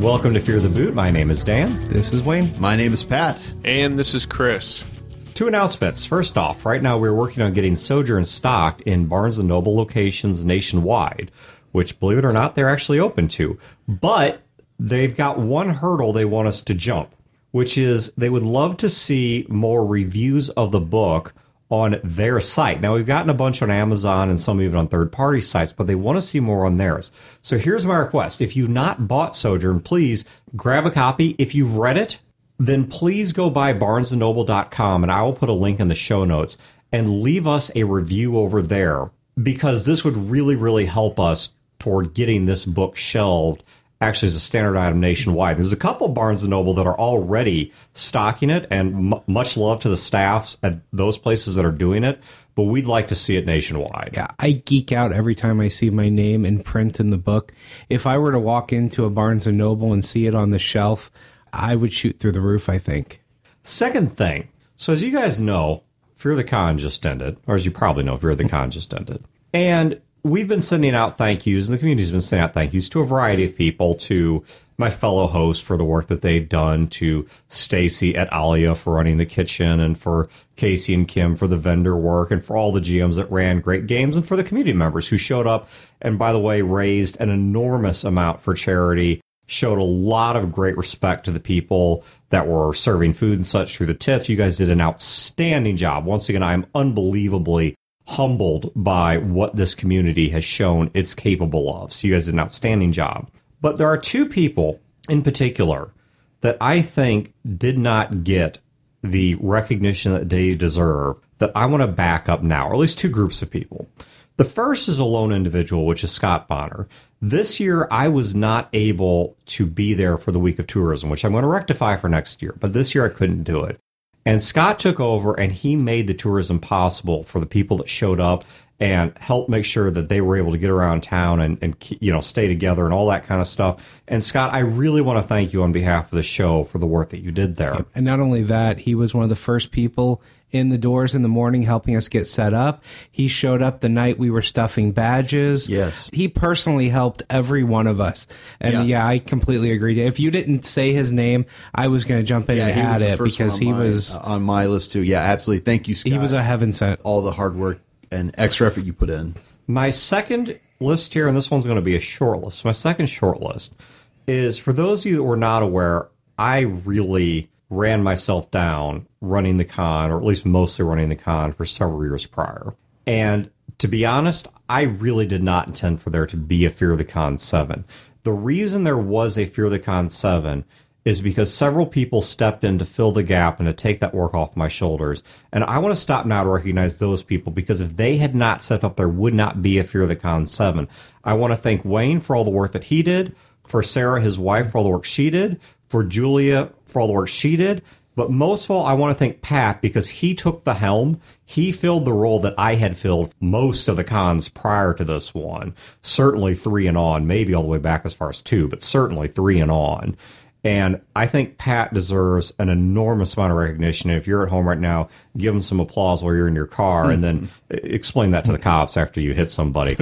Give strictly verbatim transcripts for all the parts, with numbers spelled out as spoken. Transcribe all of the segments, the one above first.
Welcome to Fear the Boot. My name is Dan. This is Wayne. My name is Pat. And this is Chris. Two announcements. First off, right now we're working on getting Sojourn stocked in Barnes and Noble locations nationwide, which, believe it or not, they're actually open to. But they've got one hurdle they want us to jump, which is they would love to see more reviews of the book on their site. Now, we've gotten a bunch on Amazon and some even on third-party sites, but they want to see more on theirs. So here's my request. If you've not bought Sojourn, please grab a copy. If you've read it, then please go by barnes and noble dot com, and I will put a link in the show notes, and leave us a review over there, because this would really, really help us toward getting this book shelved actually as a standard item nationwide. There's a couple Barnes and Noble that are already stocking it, and m- much love to the staffs at those places that are doing it, but we'd like to see it nationwide. Yeah, I geek out every time I see my name in print in the book. If I were to walk into a Barnes and Noble and see it on the shelf, I would shoot through the roof, I think. Second thing, so as you guys know, Fear the Con just ended, or as you probably know, Fear the Con just ended. And we've been sending out thank yous, and the community's been sending out thank yous to a variety of people, to my fellow hosts for the work that they've done, to Stacy at Alia for running the kitchen, and for Casey and Kim for the vendor work, and for all the G Ms that ran great games, and for the community members who showed up and, by the way, raised an enormous amount for charity, showed a lot of great respect to the people that were serving food and such through the tips. You guys did an outstanding job. Once again, I'm unbelievably humbled by what this community has shown it's capable of. So you guys did an outstanding job. But there are two people in particular that I think did not get the recognition that they deserve that I want to back up now, or at least two groups of people. The first is a lone individual, which is Scott Bonner. This year, I was not able to be there for the Week of Tourism, which I'm going to rectify for next year. But this year, I couldn't do it. And Scott took over, and he made the tourism possible for the people that showed up and helped make sure that they were able to get around town and, and you know, stay together and all that kind of stuff. And Scott, I really want to thank you on behalf of the show for the work that you did there. And not only that, he was one of the first people in the doors in the morning helping us get set up. He showed up the night we were stuffing badges. Yes. He personally helped every one of us. And yeah, yeah I completely agree. If you didn't say his name, I was going to jump in yeah, and add it because he my, was uh, on my list too. Yeah, absolutely. Thank you, Scott. He was a heaven sent. All the hard work and extra effort you put in. My second list here, and this one's going to be a short list. My second short list is, for those of you that were not aware, I really ran myself down running the con, or at least mostly running the con, for several years prior. And to be honest, I really did not intend for there to be a Fear the Con seven. The reason there was a Fear the Con seven is because several people stepped in to fill the gap and to take that work off my shoulders. And I want to stop now to recognize those people, because if they had not stepped up, there would not be a Fear the Con seven. I want to thank Wayne for all the work that he did, for Sarah, his wife, for all the work she did, for Julia for all the work she did. But most of all, I want to thank Pat, because he took the helm. He filled the role that I had filled most of the cons prior to this one. Certainly three and on, maybe all the way back as far as two, but certainly three and on. And I think Pat deserves an enormous amount of recognition. If you're at home right now, give him some applause while you're in your car, and then explain that to the cops after you hit somebody.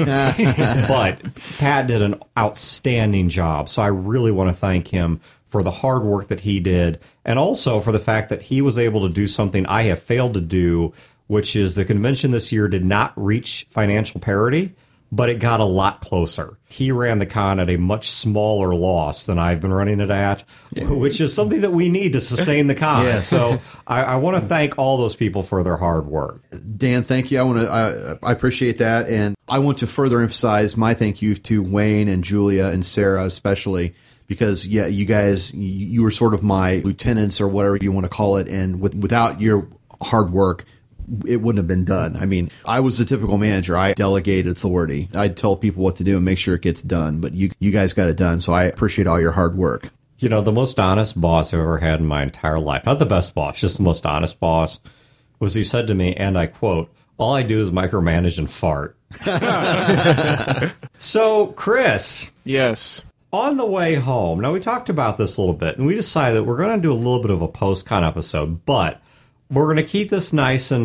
But Pat did an outstanding job, so I really want to thank him for the hard work that he did, and also for the fact that he was able to do something I have failed to do, which is the convention this year did not reach financial parity, but it got a lot closer. He ran the con at a much smaller loss than I've been running it at, yeah. which is something that we need to sustain the con. Yeah. So I, I want to thank all those people for their hard work. Dan, thank you. I want to. I, I appreciate that, and I want to further emphasize my thank you to Wayne and Julia and Sarah especially, because yeah, you guys, you, you were sort of my lieutenants or whatever you want to call it, and with, without your hard work, it wouldn't have been done. I mean, I was the typical manager. I delegated authority. I'd tell people what to do and make sure it gets done. But you you guys got it done, so I appreciate all your hard work. You know, the most honest boss I've ever had in my entire life, not the best boss, just the most honest boss, was he said to me, and I quote, "All I do is micromanage and fart." So, Chris. Yes. On the way home, now we talked about this a little bit, and we decided that we're going to do a little bit of a post-con episode, but we're going to keep this nice and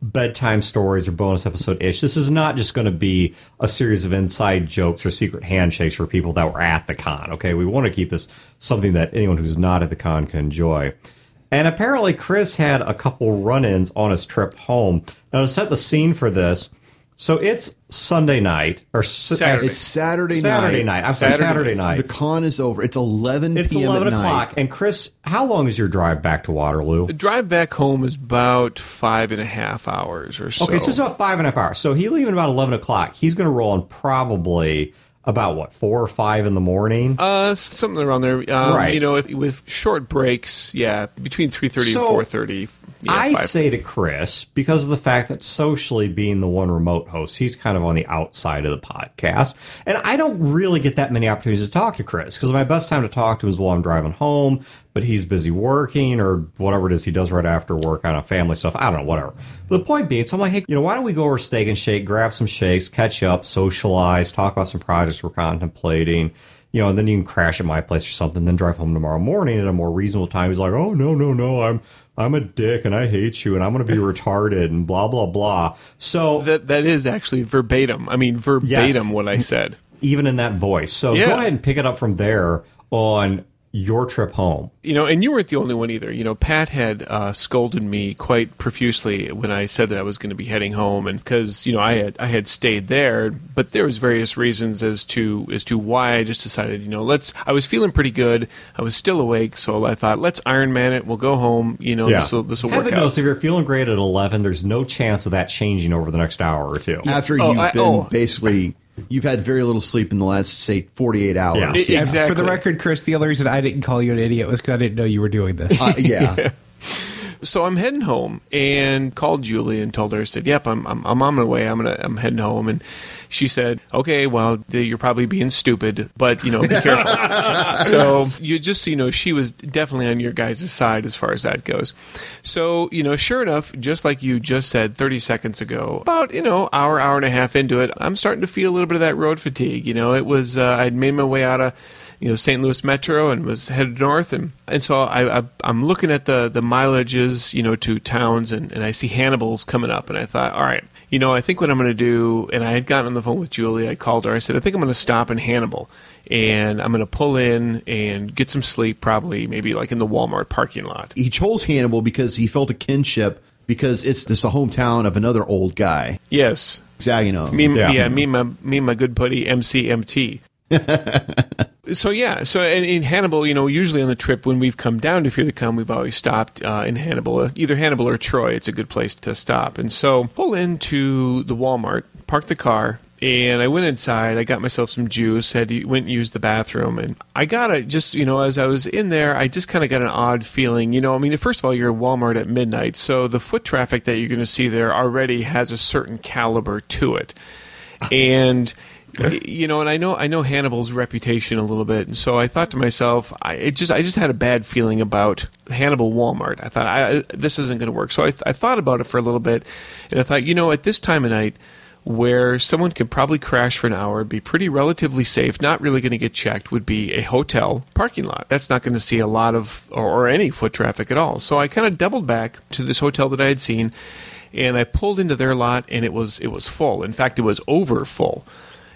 bedtime stories or bonus episode ish. This is not just going to be a series of inside jokes or secret handshakes for people that were at the con. Okay, we want to keep this something that anyone who's not at the con can enjoy. And apparently, Chris had a couple run-ins on his trip home. Now, to set the scene for this, so it's Sunday night or Saturday. It's Saturday, Saturday night. night. I'm sorry, Saturday Saturday night. night. The con is over. It's eleven It's p.m. eleven at o'clock. night. And Chris, how long is your drive back to Waterloo? The drive back home is about five and a half hours or so. Okay, so it's about five and a half hours. So he leaving about eleven o'clock. He's going to roll on probably about, what, four or five in the morning? Uh, something around there. Um, Right. You know, if, with short breaks, yeah, between three thirty So, and four thirty. Yeah, I five. say to Chris, because of the fact that socially being the one remote host, he's kind of on the outside of the podcast. And I don't really get that many opportunities to talk to Chris, because my best time to talk to him is while I'm driving home, but he's busy working or whatever it is he does right after work on a family stuff. I don't know, whatever. But the point being, so I'm like, hey, you know, why don't we go over Steak and Shake, grab some shakes, catch up, socialize, talk about some projects we're contemplating. You know, and then you can crash at my place or something, then drive home tomorrow morning at a more reasonable time. He's like, oh, no, no, no, I'm I'm a dick and I hate you and I'm going to be retarded and blah, blah, blah. So That that is actually verbatim. I mean, verbatim Yes. what I said. even in that voice. So Yeah. go ahead and pick it up from there on your trip home. You know, and you weren't the only one either. You know, Pat had uh, scolded me quite profusely when I said that I was going to be heading home, and because you know I had I had stayed there, but there was various reasons as to as to why I just decided, you know, let's. I was feeling pretty good. I was still awake, so I thought, let's Iron Man it. We'll go home. You know, Yeah. this will this will Heaven work out. knows if you're feeling great at eleven, there's no chance of that changing over the next hour or two. After Oh, you've I- been oh. basically, you've had very little sleep in the last, say, forty-eight hours. Yeah. E- exactly. For the record, Chris, the other reason I didn't call you an idiot was because I didn't know you were doing this. Uh, yeah. So I'm heading home and called Julie and told her, I said, yep, I'm, I'm, I'm on my way. I'm gonna, I'm heading home. And she said, okay, well, you're probably being stupid, but, you know, be careful. So you just, so you know, she was definitely on your guys' side as far as that goes. So, you know, sure enough, just like you just said thirty seconds ago, about, you know, hour, hour and a half into it, I'm starting to feel a little bit of that road fatigue. You know, it was, uh, I'd made my way out of, you know, Saint Louis Metro and was headed north. And, and so I, I, I'm looking at the, the mileages, you know, to towns, and, and I see Hannibal's coming up. And I thought, all right, you know, I think what I'm going to do, and I had gotten on the phone with Julie. I called her. I said, I think I'm going to stop in Hannibal, and I'm going to pull in and get some sleep, probably maybe like in the Walmart parking lot. He chose Hannibal because he felt a kinship because it's this the hometown of another old guy, Yes. Zagino. Me, Yeah. yeah, me, and my, me, and my good buddy M C M T. So yeah, so in, in Hannibal, you know, usually on the trip when we've come down to Fear the Con, we've always stopped uh, in Hannibal, either Hannibal or Troy. It's a good place to stop. And so pull into the Walmart, park the car, and I went inside. I got myself some juice. Had went and used the bathroom, and I got a just you know as I was in there, I just kind of got an odd feeling. You know, I mean, first of all, you're at Walmart at midnight, so the foot traffic that you're going to see there already has a certain caliber to it, and. You know, and I know I know Hannibal's reputation a little bit, and so I thought to myself, I it just I just had a bad feeling about Hannibal Walmart. I thought I, this isn't going to work. So I, I thought about it for a little bit, and I thought, you know, at this time of night, where someone could probably crash for an hour, be pretty relatively safe, not really going to get checked, would be a hotel parking lot. That's not going to see a lot of or, or any foot traffic at all. So I kind of doubled back to this hotel that I had seen, and I pulled into their lot, and it was it was full. In fact, it was over full.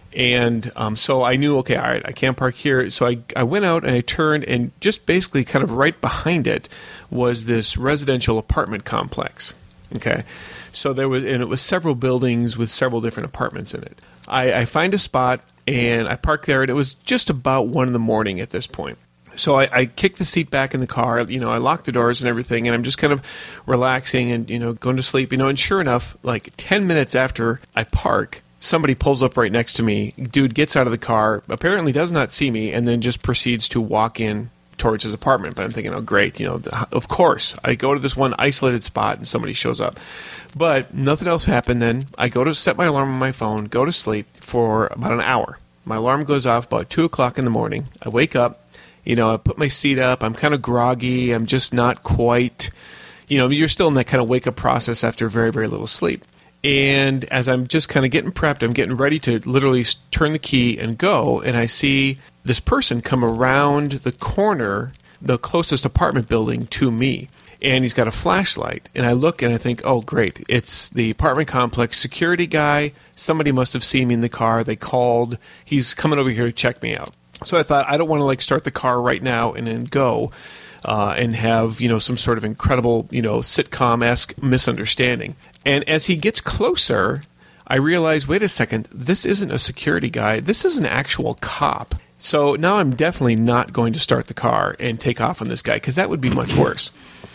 And um, so I knew, okay, all right, I can't park here. So I, I went out and I turned, and just basically kind of right behind it was this residential apartment complex. Okay. So there was, and it was several buildings with several different apartments in it. I, I find a spot and I park there, and it was just about one in the morning at this point. So I, I kicked the seat back in the car, you know, I locked the doors and everything, and I'm just kind of relaxing and, you know, going to sleep, you know, and sure enough, like ten minutes after I park, somebody pulls up right next to me. Dude gets out of the car, apparently does not see me, and then just proceeds to walk in towards his apartment. But I'm thinking, oh, great, you know, of course. I go to this one isolated spot, and somebody shows up. But nothing else happened then. I go to set my alarm on my phone, go to sleep for about an hour. My alarm goes off about two o'clock in the morning. I wake up, you know, I put my seat up. I'm kind of groggy. I'm just not quite, you know, you're still in that kind of wake-up process after very, very little sleep. And as I'm just kind of getting prepped, I'm getting ready to literally turn the key and go, and I see this person come around the corner, the closest apartment building to me. and he's got a flashlight. And I look and I think, oh, great. It's the apartment complex security guy. Somebody must have seen me in the car. They called. He's coming over here to check me out. So I thought, I don't want to like start the car right now and then go uh, and have, you know, some sort of incredible, you know, sitcom-esque misunderstanding. And as he gets closer, I realize, wait a second, this isn't a security guy. This is an actual cop. So now I'm definitely not going to start the car and take off on this guy, because that would be much worse.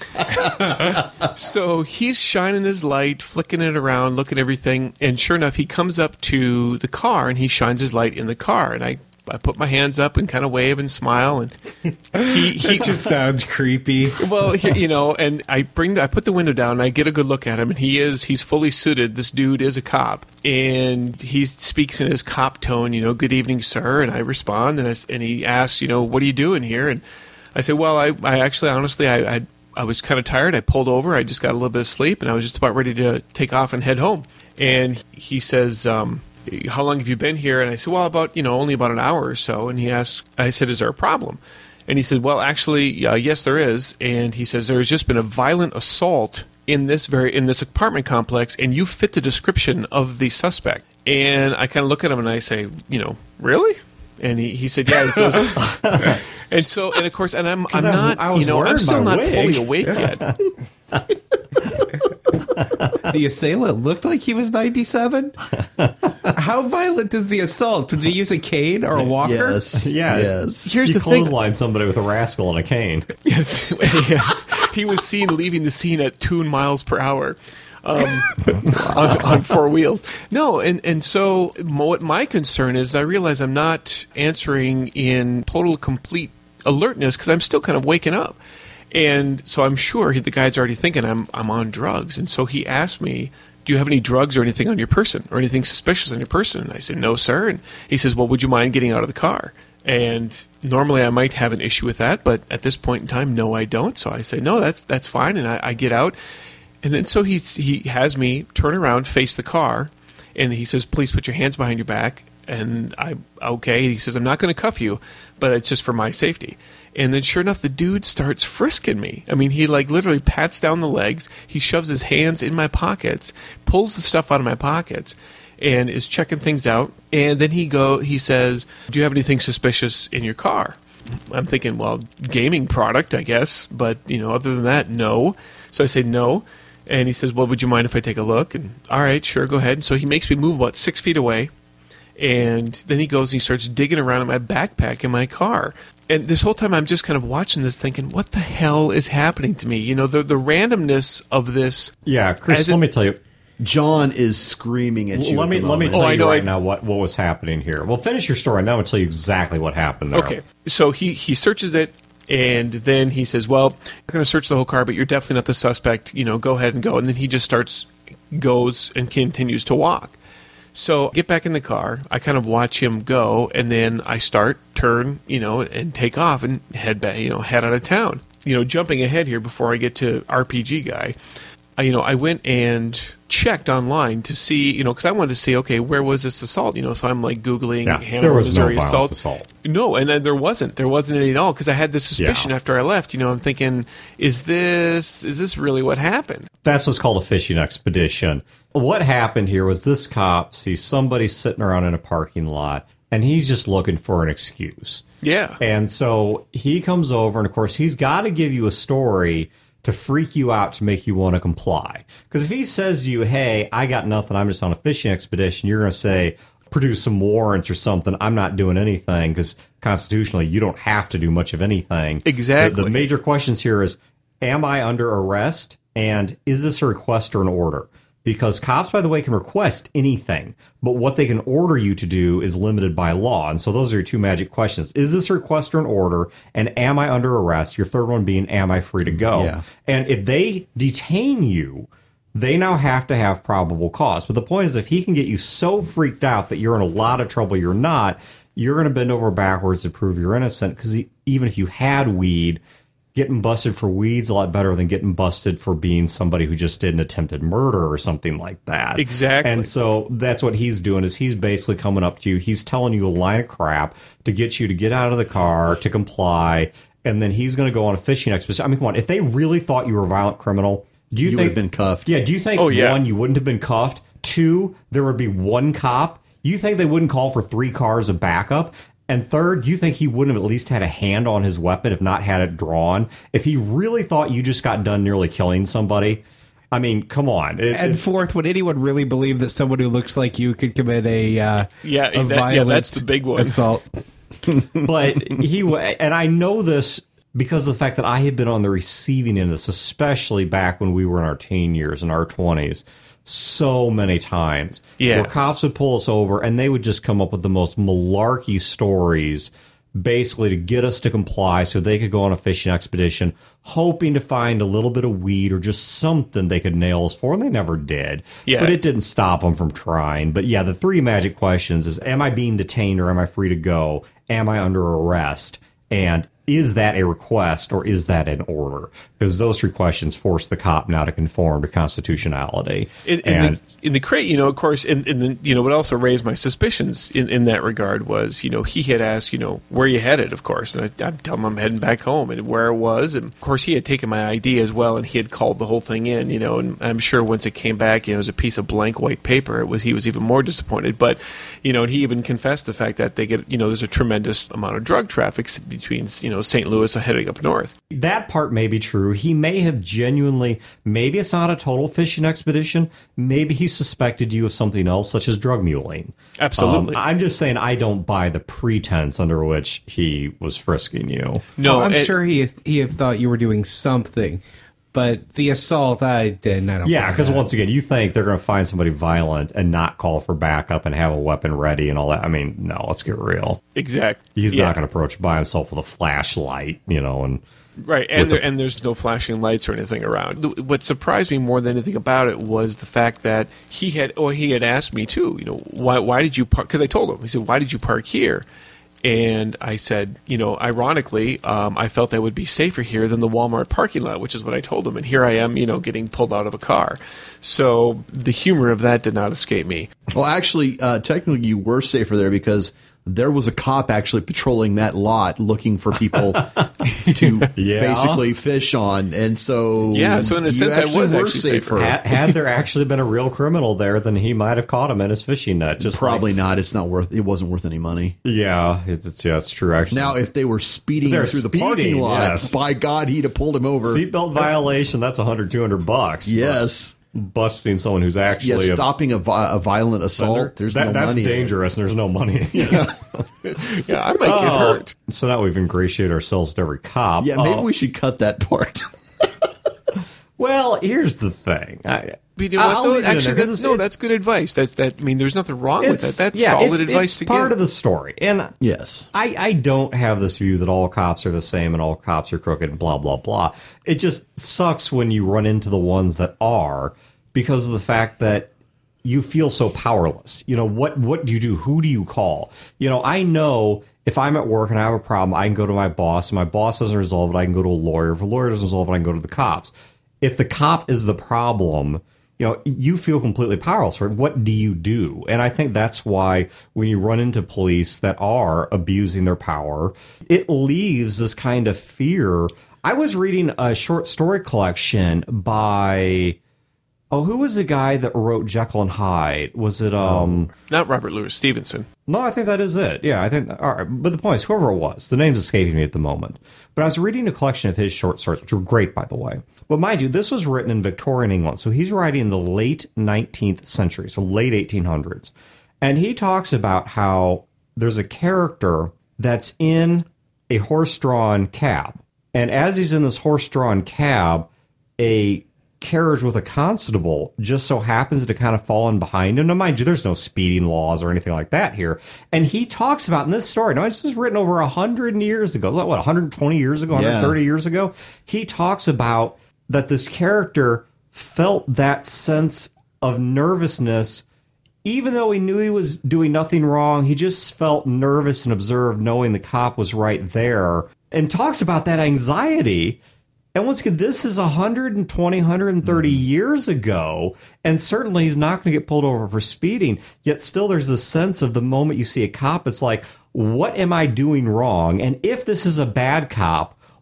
So he's shining his light, flicking it around, looking at everything, and sure enough, he comes up to the car and he shines his light in the car, and I I put my hands up and kind of wave and smile, and he he It just sounds creepy. well, he, you know, and I bring the, I put the window down and I get a good look at him, and he is he's fully suited. This dude is a cop, and he speaks in his cop tone, you know, good evening, sir, and I respond, and I, and he asks, you know, what are you doing here? And I say, well, I, I actually, honestly, I, I I was kind of tired. I pulled over. I just got a little bit of sleep, and I was just about ready to take off and head home. And he says, um, how long have you been here? And I said, well, about, you know, only about an hour or so. And he asked, I said, is there a problem? And he said, well, actually, uh, yes, there is. And he says, there's just been a violent assault in this very in this apartment complex, and you fit the description of the suspect. And I kind of look at him and I say, you know, really? And he, he said, yeah. He goes, and so, and of course, and I'm I'm I was- not, I was you know, I'm wearing still my not wig. fully awake yet. The assailant looked like he was ninety-seven? How violent is the assault? Did he use a cane or a walker? Yes. Yeah, Yes. Here's you the thing. clothesline somebody with a rascal and a cane. Yes, yeah. He was seen leaving the scene at two miles per hour um, on, on four wheels. No, and, and so mo- what my concern is, I realize I'm not answering in total, complete alertness because I'm still kind of waking up. And so I'm sure he, the guy's already thinking I'm I'm on drugs. And so he asked me, do you have any drugs or anything on your person or anything suspicious on your person? And I said, no, sir. And he says, well, would you mind getting out of the car? And normally I might have an issue with that, but at this point in time, no, I don't. So I say, no, that's that's fine. And I, I get out. And then so he, he has me turn around, face the car. And he says, please put your hands behind your back. And I, okay. He says, I'm not going to cuff you, but it's just for my safety. And then sure enough, the dude starts frisking me. I mean, he like literally pats down the legs. He shoves his hands in my pockets, pulls the stuff out of my pockets, and is checking things out. And then he go, he says, do you have anything suspicious in your car? I'm thinking, well, gaming product, I guess. But, you know, other than that, no. So I say no. And he says, well, would you mind if I take a look? And all right, sure, go ahead. And so he makes me move about six feet away. And then he goes and he starts digging around in my backpack in my car. And this whole time I'm just kind of watching this thinking, what the hell is happening to me? You know, the the randomness of this. Yeah, Chris, As let it- me tell you. John is screaming at you. Let at me the let me moment. tell Oh, I you know, right I- now what, what was happening here. Well, finish your story, and then I'm going to tell you exactly what happened there. Okay, so he, he searches it, and then he says, well, I'm going to search the whole car, but you're definitely not the suspect. You know, go ahead and go. And then he just starts, goes, and continues to walk. So get back in the car. I kind of watch him go, and then I start, turn, you know, and take off and head back, you know, head out of town. You know, jumping ahead here before I get to R P G guy, I, you know, I went and checked online to see, you know, because I wanted to see, okay, where was this assault? You know, so I'm like Googling Yeah, Hannibal, there was no Missouri violent assault. assault. No, and then there wasn't. There wasn't any at all because I had this suspicion Yeah. after I left. You know, I'm thinking, is this is this really what happened? That's what's called a fishing expedition. What happened here was this cop sees somebody sitting around in a parking lot, and he's just looking for an excuse. Yeah. And so he comes over, and of course, he's got to give you a story to freak you out to make you want to comply. Because if he says to you, hey, I got nothing, I'm just on a fishing expedition, you're going to say, produce some warrants or something, I'm not doing anything, because constitutionally, you don't have to do much of anything. Exactly. The, the major questions here is, am I under arrest? And is this a request or an order? Because cops, by the way, can request anything, but what they can order you to do is limited by law. And so those are your two magic questions. Is this a request or an order? And am I under arrest? Your third one being, am I free to go? Yeah. And if they detain you, they now have to have probable cause. But the point is, if he can get you so freaked out that you're in a lot of trouble you're not, you're going to bend over backwards to prove you're innocent. Because even if you had weed, getting busted for weed's a lot better than getting busted for being somebody who just did an attempted murder or something like that. Exactly. And so that's what he's doing, is he's basically coming up to you. He's telling you a line of crap to get you to get out of the car, to comply. and then he's going to go on a fishing expedition. I mean, come on. If they really thought you were a violent criminal, do you, You think would have been cuffed. Yeah. Do you think Oh, yeah. one, you wouldn't have been cuffed? Two, there would be one cop. You think they wouldn't call for three cars of backup? And third, you think he wouldn't have at least had a hand on his weapon, if not had it drawn? If he really thought you just got done nearly killing somebody, I mean, come on. It, And it- fourth, would anyone really believe that someone who looks like you could commit a uh, Yeah, a that- yeah, violent that's the big one. assault? but he wa- and I know this because of the fact that I had been on the receiving end of this, especially back when we were in our teen years, in our twenties, so many times. Yeah. Where cops would pull us over and they would just come up with the most malarkey stories, basically to get us to comply so they could go on a fishing expedition, hoping to find a little bit of weed or just something they could nail us for, and they never did. Yeah. But it didn't stop them from trying. But yeah, the three magic questions is, am I being detained or am I free to go? Am I under arrest? And is that a request or is that an order? Because those three questions force the cop now to conform to constitutionality. In, in, and the, in the crate, you know, of course, and, and then, you know, what also raised my suspicions in, in that regard was, you know, he had asked, you know, where you headed, of course, and I, I'd tell him I'm heading back home and where it was, and of course he had taken my I D as well, and he had called the whole thing in, you know, and I'm sure once it came back, you know, it was a piece of blank white paper. It was he was even more disappointed, but you know, and he even confessed the fact that they get, you know, there's a tremendous amount of drug traffic between, you know, Saint Louis and heading up north. that part may be true. He may have genuinely, maybe it's not a total fishing expedition. Maybe he suspected you of something else, such as drug muling. Absolutely. Um, I'm just saying I don't buy the pretense under which he was frisking you. No, Well, I'm it- sure he he had thought you were doing something, but the assault, I didn't. I don't. Yeah, buy because that. once again, you think they're going to find somebody violent and not call for backup and have a weapon ready and all that. I mean, no, let's get real. exact. He's yeah. not going to approach by himself with a flashlight, you know, and Right, and with there, the- and there's no flashing lights or anything around. Th- What surprised me more than anything about it was the fact that he had, or he had asked me too. You know, why why did you park? Because I told him. He said, "Why did you park here?" And I said, you know, ironically, um, I felt I would be safer here than the Walmart parking lot, which is what I told him. And here I am, you know, getting pulled out of a car. So the humor of that did not escape me. Well, actually, uh, technically, you were safer there because there was a cop actually patrolling that lot looking for people to Yeah. basically fish on. And so, Yeah, so in a you sense, I actually was were actually safer. had, had there actually been a real criminal there, then he might have caught him in his fishing net. Just Probably like- not. It's not worth. It wasn't worth any money. yeah, it's, it's yeah, it's true. Actually, Now, if they were speeding They're through the speeding, parking lot, yes. by God, he'd have pulled him over. seatbelt violation, that's a hundred, two hundred bucks. Yes. But busting someone who's Yeah, actually a stopping a, vi- a violent assault. There's that, no that's money in it. dangerous, and there's no money. in it. Yeah, I might get Oh, hurt. so now we've ingratiated ourselves to every cop. Yeah, maybe Oh, we should cut that part. well, here's the thing. I, But you know what, I'll though? leave it in Actually, there 'cause that's, it's- no, it's- that's good advice. That's that. I mean, there's nothing wrong with it's- that. That's yeah, solid it's, advice it's to part give. of the story. And Yes. I, I don't have this view that all cops are the same and all cops are crooked and blah, blah, blah. It just sucks when you run into the ones that are because of the fact that you feel so powerless. You know, what, what do you do? Who do you call? You know, I know if I'm at work and I have a problem, I can go to my boss. If my boss doesn't resolve it, I can go to a lawyer. If a lawyer doesn't resolve it, I can go to the cops. If the cop is the problem, you know, you feel completely powerless. Right? What do you do? And I think that's why when you run into police that are abusing their power, it leaves this kind of fear. I was reading a short story collection by, oh, who was the guy that wrote Jekyll and Hyde? Was it, um, Not Robert Louis Stevenson. no, I think that is it. Yeah, I think. All right, but the point is, whoever it was, the name's escaping me at the moment. But I was reading a collection of his short stories, which were great, by the way. But mind you, this was written in Victorian England, so he's writing in the late nineteenth century, so late eighteen hundreds, and he talks about how there's a character that's in a horse-drawn cab, and as he's in this horse-drawn cab, a carriage with a constable just so happens to kind of fall in behind him. Now, mind you, there's no speeding laws or anything like that here. And he talks about in this story, now this was written over one hundred years ago, what, one hundred twenty years ago, one hundred thirty Yeah. years ago? He talks about that this character felt that sense of nervousness, even though he knew he was doing nothing wrong. He just felt nervous and observed knowing the cop was right there, and talks about that anxiety. And once again, this is one hundred twenty, one hundred thirty years ago, and certainly he's not going to get pulled over for speeding. Yet still there's a sense of the moment you see a cop, it's like, what am I doing wrong? And if this is a bad cop,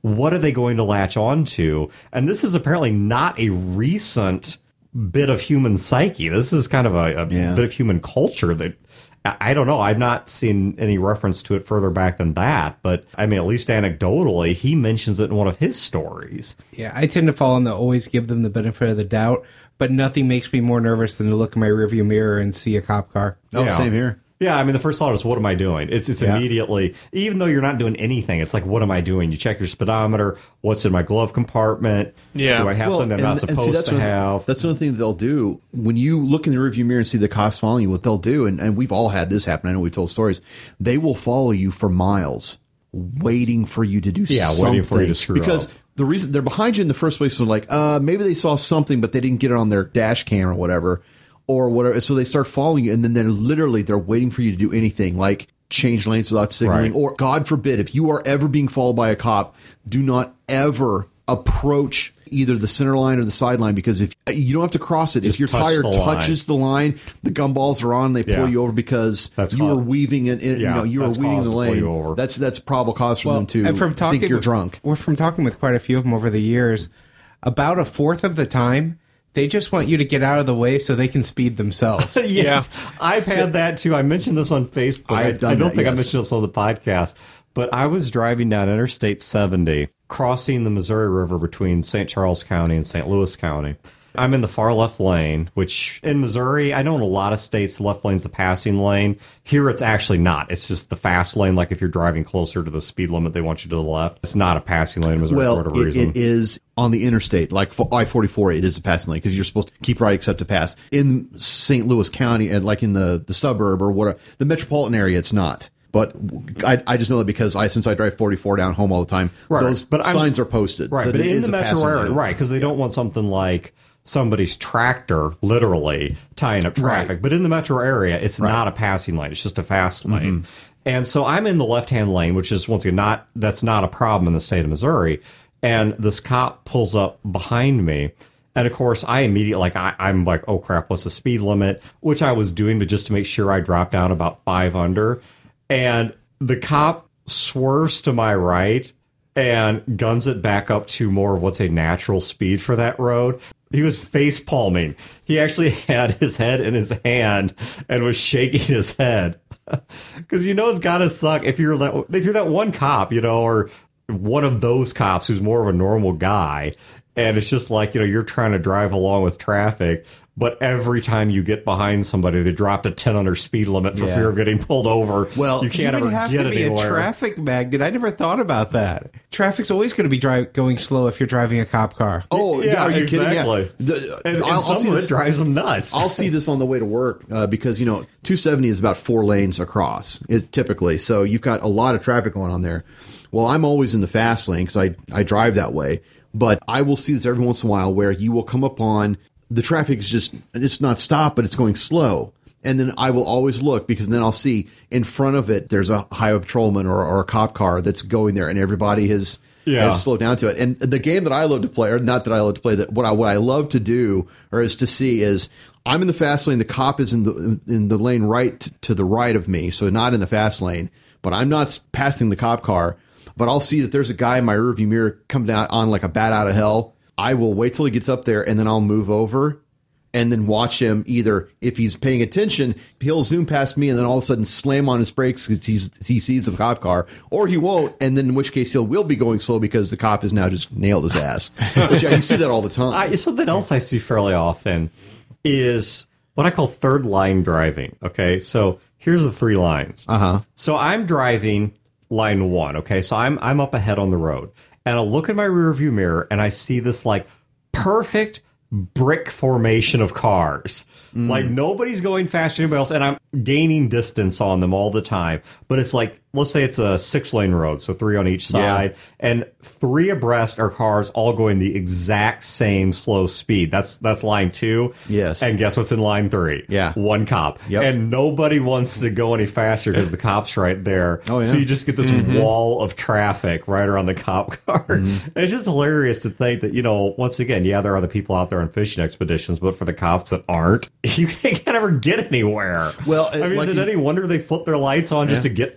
what are they going to latch on to? And this is apparently not a recent bit of human psyche. This is kind of a, a Yeah. bit of human culture that I I don't know. I've not seen any reference to it further back than that. But I mean, at least anecdotally, he mentions it in one of his stories. Yeah, I tend to fall on the always give them the benefit of the doubt, but nothing makes me more nervous than to look in my rearview mirror and see a cop car. Oh, Yeah. same here. Yeah, I mean, the first thought is, what am I doing? It's it's Yeah. immediately, even though you're not doing anything, it's like, what am I doing? You check your speedometer. What's in my glove compartment? Yeah. Do I have Well, something I'm not and- and see, supposed that's to one- have? That's another thing that they'll do. When you look in the rearview mirror and see the cops following you, what they'll do, and, and we've all had this happen, I know we told stories, they will follow you for miles, waiting for you to do Yeah, something. waiting for you to screw Because up. the reason they're behind you in the first place is like, uh, maybe they saw something, but they didn't get it on their dash cam or whatever, or whatever. So they start following you, and then they're literally, they're waiting for you to do anything, like change lanes without signaling, Right. or God forbid, if you are ever being followed by a cop, do not ever approach either the center line or the sideline, because if you don't have to cross it, Just if your touch tire the line. touches the line, the gumballs are on, they pull Yeah. you over because That's you cause- were weaving in, in- you Yeah, know, you were that's weaving cause the to pull lane. you over. That's that's probable cause for them to and from talking think you're with, drunk. Well, from talking with quite a few of them over the years, about a fourth of the time, they just want you to get out of the way so they can speed themselves. Yes, I've had that too. I mentioned this on Facebook. I've I, done I don't that, think I yes. mentioned this on the podcast, but I was driving down Interstate seventy, crossing the Missouri River between Saint Charles County and Saint Louis County. I'm in the far left lane, which in Missouri, I know in a lot of states, the left lane's the passing lane. Here, it's actually not. It's just the fast lane. Like if you're driving closer to the speed limit, they want you to the left. It's not a passing lane in Missouri for Well, whatever it, reason. it is on the interstate, like I forty-four. It is a passing lane because you're supposed to keep right except to pass. In Saint Louis County, and like in the, the suburb or whatever, the metropolitan area, it's not. But I, I just know that because I since I drive forty-four down home all the time, Right, those but I'm- signs are posted. Right, so but it in is the a metro passing area, lane. right, because they don't want something like somebody's tractor literally tying up traffic. Right. But in the metro area, it's not a passing lane; it's just a fast lane. Mm-hmm. And so I'm in the left-hand lane, which is once again not that's not a problem in the state of Missouri. And this cop pulls up behind me. And of course, I immediately like I, I'm like, oh crap, what's the speed limit? Which I was doing, but just to make sure I dropped down about five under. And the cop swerves to my right and guns it back up to more of what's a natural speed for that road. He was face palming. He actually had his head in his hand and was shaking his head. Because you know it's gotta suck if you're that if you're that one cop, you know, or one of those cops who's more of a normal guy, and it's just like, you know, you're trying to drive along with traffic, but every time you get behind somebody, they dropped a ten under speed limit for Yeah. fear of getting pulled over. Well, you can't You would ever have get to be anywhere. a traffic magnet. I never thought about that. Traffic's always going to be drive, going slow if you're driving a cop car. Oh, Yeah, are you exactly. kidding? Yeah. The- and, and I'll- I'll some see of it this- drives them nuts. I'll see this on the way to work uh, because, you know, two seventy is about four lanes across it, typically. So you've got a lot of traffic going on there. Well, I'm always in the fast lane because I, I drive that way. But I will see this every once in a while where you will come upon the traffic is just, it's not stopped, but it's going slow. And then I will always look because then I'll see in front of it, there's a highway patrolman or, or a cop car that's going there and everybody has, Yeah. has slowed down to it. And the game that I love to play, or not that I love to play, that what I, what I love to do or is to see is I'm in the fast lane. The cop is in the, in the lane right t- to the right of me. So not in the fast lane, but I'm not s- passing the cop car, but I'll see that there's a guy in my rearview mirror come down on like a bat out of hell. I will wait till he gets up there and then I'll move over and then watch him either, if he's paying attention, he'll zoom past me and then all of a sudden slam on his brakes because he's, he sees the cop car, or he won't, and then in which case he'll will be going slow because the cop has now just nailed his ass. Which I, you see that all the time. I, something else I see fairly often is what I call third line driving. Okay, so here's the three lines. Uh huh. So I'm driving line one. Okay, so I'm I'm up ahead on the road, and I look in my rearview mirror and I see this like perfect brick formation of cars. Mm. Like nobody's going faster than anybody else, and I'm gaining distance on them all the time. But it's like, let's say it's a six lane road, so three on each side, Yeah. and three abreast are cars all going the exact same slow speed. That's that's line two. Yes. And guess what's in line three? Yeah. One cop. Yep. And nobody wants to go any faster because the cop's right there. Oh, yeah. So you just get this Mm-hmm. wall of traffic right around the cop car. Mm-hmm. It's just hilarious to think that, you know, once again, yeah, there are the people out there on fishing expeditions, but for the cops that aren't, you can't ever get anywhere. Well, I mean, like is it you- any wonder they flip their lights on just Yeah. to get past somebody?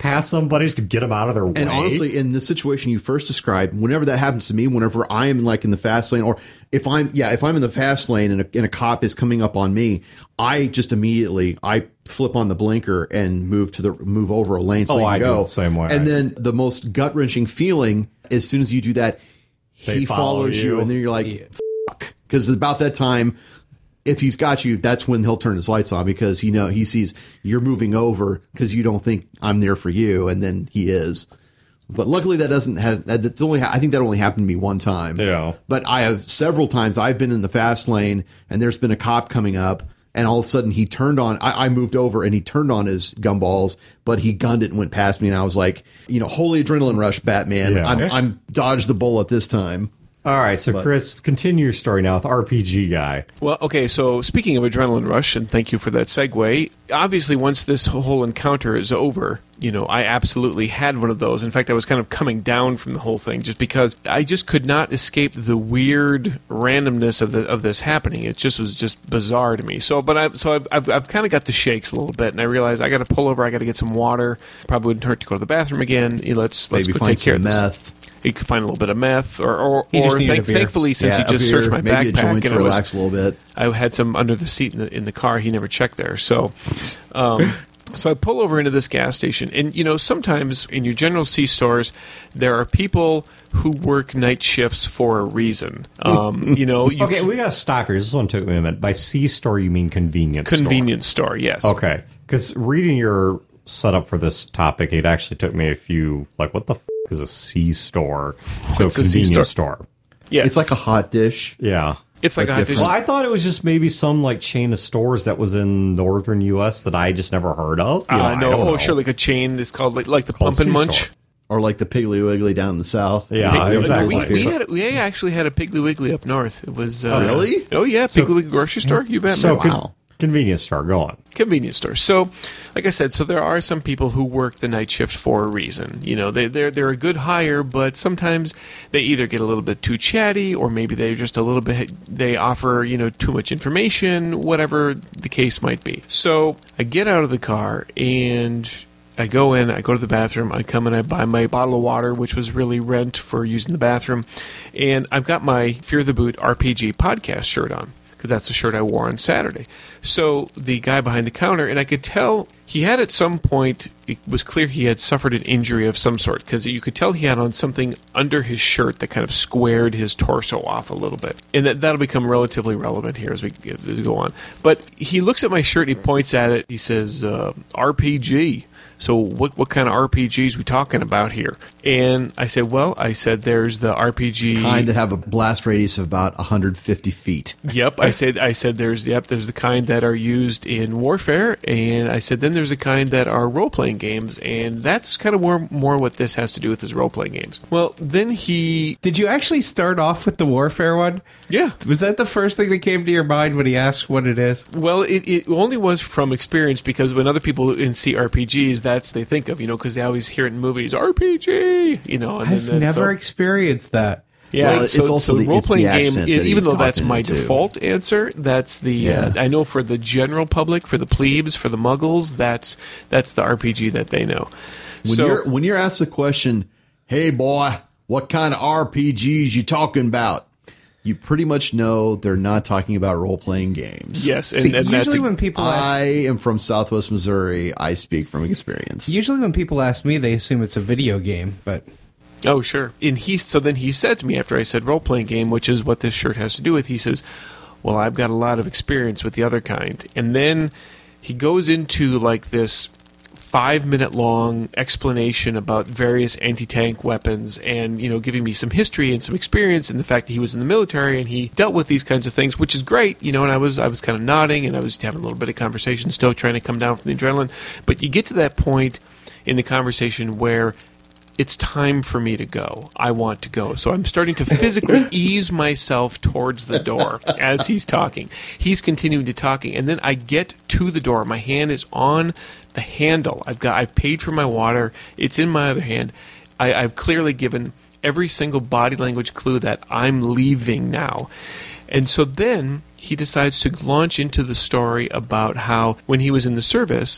somebody's to get them out of their way. And honestly, in the situation you first described, whenever that happens to me, whenever I am like in the fast lane, or if I'm yeah, if I'm in the fast lane and a, and a cop is coming up on me, I just immediately I flip on the blinker and move to the move over a lane so Oh, you can I do go the same way. And then the most gut wrenching feeling as soon as you do that, They he follow follows you. you. and then you're like, fuck, because about that time. If he's got you, that's when he'll turn his lights on because he know he sees you're moving over because you don't think I'm there for you, and then he is. But luckily, that doesn't have. That's only. I think that only happened to me one time. Yeah. But I have several times. I've been in the fast lane, and there's been a cop coming up, and all of a sudden he turned on. I, I moved over, and he turned on his gumballs, but he gunned it and went past me, and I was like, you know, holy adrenaline rush, Batman! Yeah. I'm, I'm dodged the bullet this time. All right, so Chris, continue your story now with R P G Guy. Well, okay, so speaking of adrenaline rush, and thank you for that segue, obviously once this whole encounter is over, you know, I absolutely had one of those. In fact, I was kind of coming down from the whole thing just because I just could not escape the weird randomness of the of this happening. It just was just bizarre to me. So, but I so I've I've, I've kind of got the shakes a little bit, and I realized I got to pull over. I got to get some water. Probably wouldn't hurt to go to the bathroom again. Let's let's Maybe go find take care some of this. meth. You could find a little bit of meth, or or, You just or needed a thank, beer. thankfully, since Yeah, he a just beer, searched my maybe a backpack joint to and it was, relax a little bit. I had some under the seat in the in the car. He never checked there, so um, so I pull over into this gas station, and you know sometimes in your General C stores there are people who work night shifts for a reason. Um, you know, you Okay, we got to stop here. This one took me a minute. By C store, you mean convenience store. convenience store, yes. Okay, because reading your setup for this topic, it actually took me a few, like, what the f*** is a C store? So, What's a C convenience store? store. Yeah, It's like a hot dish. Yeah. it's like but a hot different. dish. Well, I thought it was just maybe some, like, chain of stores that was in northern U S that I just never heard of. You know, Uh, I no, don't oh, know. sure, like a chain. It's called like, like the Called Pump and Munch. C-store. Or like the Piggly Wiggly down in the south. Yeah, Pig- exactly. We, we, had, we actually had a Piggly Wiggly up north. It was uh, Oh, really? Oh yeah, Piggly Wiggly grocery store. You bet. So, man. con- convenience store, go on. Convenience store. So, like I said, so there are some people who work the night shift for a reason. You know, they, they're they're a good hire, but sometimes they either get a little bit too chatty, or maybe they're just a little bit. They offer you know too much information, whatever the case might be. So I get out of the car and I go in, I go to the bathroom, I come and I buy my bottle of water, which was really rent for using the bathroom, and I've got my Fear the Boot R P G podcast shirt on, because that's the shirt I wore on Saturday. So the guy behind the counter, and I could tell he had at some point, it was clear he had suffered an injury of some sort, because you could tell he had on something under his shirt that kind of squared his torso off a little bit. And that, that'll become relatively relevant here as we, as we go on. But he looks at my shirt, and he points at it, he says, uh, R P G. So what what kind of R P Gs we talking about here? And I said, well, I said there's the R P G Kind that have a blast radius of about one hundred fifty feet. Yep, I said I said there's yep there's the kind that are used in warfare, and I said then there's a kind that are role playing games, and that's kind of more more what this has to do with is role playing games. Well, then he Did you actually start off with the warfare one? yeah. Was that the first thing that came to your mind when he asked what it is? Well, it, it only was from experience, because when other people in see R P Gs, that's they think of, you know, because they always hear it in movies, R P G, you know. And I've then, never so, experienced that. yeah, Well, it's so, also so the the- role it's playing the game, accent it- that even he though that's talked my into. default answer, that's the Yeah. uh, I know for the general public, for the plebes, for the muggles, that's that's the R P G that they know. When so you're when you're asked the question, "Hey boy, what kind of R P Gs you talking about?" You pretty much know they're not talking about role playing games. yes, and, See, and that's usually a- when people ask, I am from Southwest Missouri. I speak from experience. usually when people ask me, they assume it's a video game. But oh sure. And he so then he said to me after I said role playing game, which is what this shirt has to do with. He says, "Well, I've got a lot of experience with the other kind," and then he goes into like this five minute long explanation about various anti-tank weapons, and you know giving me some history and some experience, and the fact that he was in the military and he dealt with these kinds of things, which is great, you know. And I was I was kind of nodding, and I was having a little bit of conversation, still trying to come down from the adrenaline. But you get to that point in the conversation where it's time for me to go. I want to go. So I'm starting to physically ease myself towards the door as he's talking. He's continuing to talking, and then I get to the door. My hand is on the handle. I've got I've paid for my water. It's in my other hand. I, I've clearly given every single body language clue that I'm leaving now. And so then he decides to launch into the story about how when he was in the service,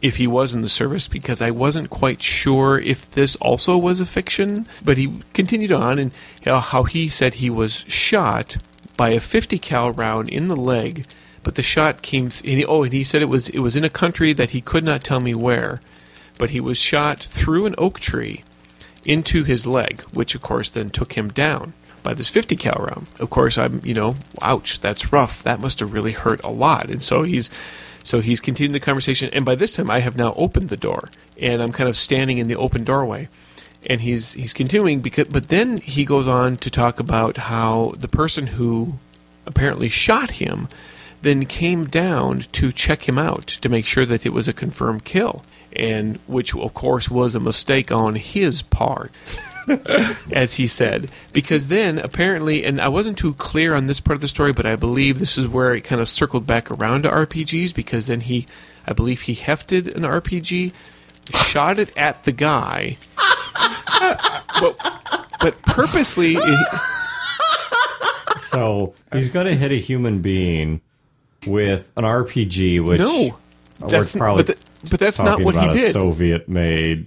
if he was in the service, because I wasn't quite sure if this also was a fiction. But he continued on, and you know, how he said he was shot by a fifty cal round in the leg, but the shot came. Th- and he, oh, and he said it was it was in a country that he could not tell me where, but he was shot through an oak tree into his leg, which of course then took him down by this fifty cal round. Of course, I'm, you know, ouch, that's rough. That must have really hurt a lot. And so he's, so he's continuing the conversation. And by this time, I have now opened the door, and I'm kind of standing in the open doorway. And he's he's continuing, because, but then he goes on to talk about how the person who apparently shot him then came down to check him out to make sure that it was a confirmed kill, and which of course was a mistake on his part. As he said, because then apparently, and I wasn't too clear on this part of the story, but I believe this is where it kind of circled back around to R P Gs, because then he, I believe he hefted an R P G, shot it at the guy, but, but purposely. It, so he's going to hit a human being with an R P G, which no, that's probably but, the, but that's not what he about did. A Soviet-made.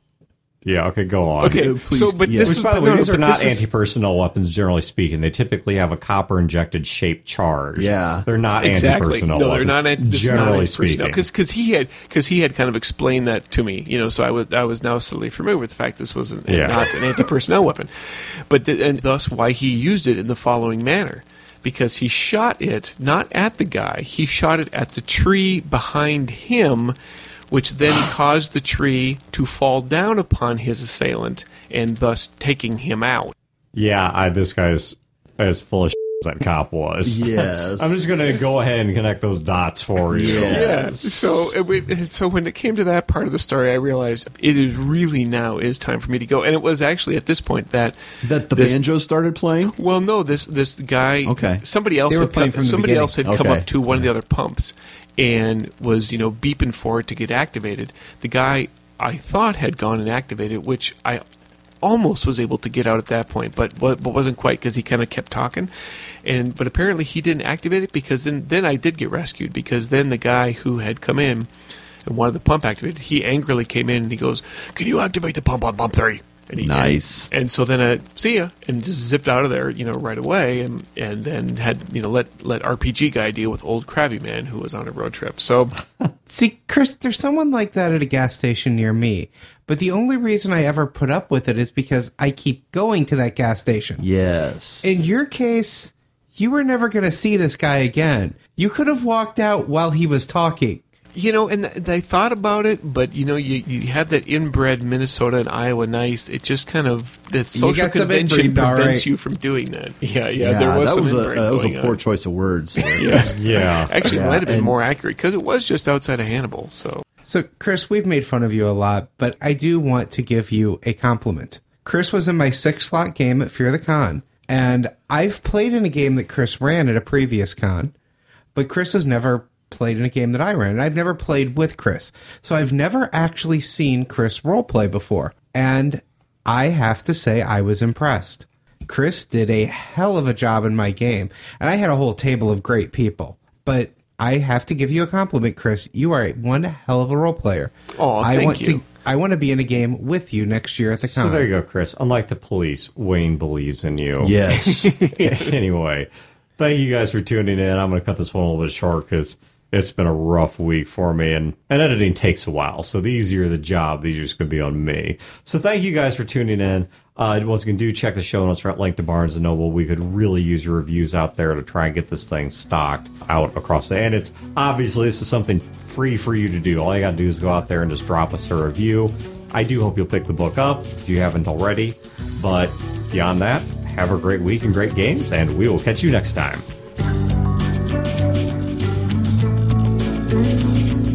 Yeah, okay, go on. Okay, Uh, please, so but yeah. this Which, is by the but way, no, these are but not this is- anti-personnel weapons, generally speaking. They typically have a copper-injected shaped charge. Yeah. They're not Exactly. anti-personnel No, weapons, they're not. Anti- generally speaking. because because he had because he had kind of explained that to me, you know. So I was I was now slightly familiar with the fact this was an, Yeah. not an anti-personnel weapon, but the, and thus why he used it in the following manner, because he shot it not at the guy, he shot it at the tree behind him, which then caused the tree to fall down upon his assailant and thus taking him out. Yeah, I, this guy's as full of shit as that cop was. Yes. I'm just going to go ahead and connect those dots for you. Yeah. Yeah. So, it, we- and so when it came to that part of the story, I realized it is really now is time for me to go. And it was actually at this point that that the this- banjo started playing? well, no, this this guy, Okay. somebody else, They were had playing come, from the somebody beginning. else had come Okay. up to one of the other pumps and was, you know, beeping for it to get activated. The guy I thought had gone and activated, which I almost was able to get out at that point, but but wasn't quite, because he kind of kept talking. And but apparently he didn't activate it, because then then I did get rescued, because then the guy who had come in and wanted the pump activated, he angrily came in and he goes, "Can you activate the pump on pump three?" And he Nice. did. And so then I see ya, and just zipped out of there, you know, right away, and and then had, you know, let let R P G guy deal with old Krabby Man who was on a road trip. So See, Chris, there's someone like that at a gas station near me. But the only reason I ever put up with it is because I keep going to that gas station. Yes. In your case, you were never going to see this guy again. You could have walked out while he was talking. you know, and th- I thought about it, but you know, you you have that inbred Minnesota and Iowa nice. It just kind of that social got some convention inbreed, all prevents right. you from doing that. Yeah, yeah. yeah, there was that some was a inbred uh, that was a going poor on. choice of words. Yeah. Yeah. Actually, Yeah, it might have been and- more accurate because it was just outside of Hannibal. So So, Chris, we've made fun of you a lot, but I do want to give you a compliment. Chris was in my six-slot game at Fear the Con, and I've played in a game that Chris ran at a previous con, but Chris has never played in a game that I ran, and I've never played with Chris. So I've never actually seen Chris roleplay before, and I have to say I was impressed. Chris did a hell of a job in my game, and I had a whole table of great people, but I have to give you a compliment, Chris. You are one hell of a role player. Aw, I thank want you. to I want to be in a game with you next year at the con. So there you go, Chris. Unlike the police, Wayne believes in you. Yes. Anyway, thank you guys for tuning in. I'm going to cut this one a little bit short because it's been a rough week for me, and, and editing takes a while. So the easier the job, the easier it's going to be on me. So thank you guys for tuning in. Uh, once again, do check the show notes for link to Barnes and Noble. We could really use your reviews out there to try and get this thing stocked out across the. And it's obviously this is something free for you to do. All you got to do is go out there and just drop us a review. I do hope you'll pick the book up if you haven't already. But beyond that, have a great week and great games, and we will catch you next time.